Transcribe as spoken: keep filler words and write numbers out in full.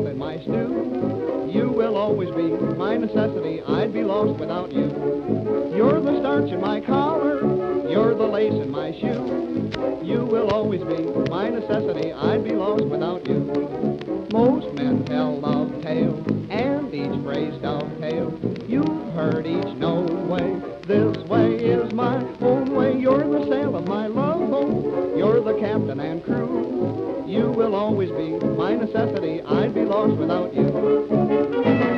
in my stew. You will always be my necessity, I'd be lost without you. You're the starch in my collar, you're the lace in my shoe. You will always be my necessity, I'd be lost without you. Most men tell love tales, and each phrase dovetails. You've heard each no way, this way is my own way. You're the sail of my love boat, you're the captain and crew. You will always be my necessity, I'd be lost without you.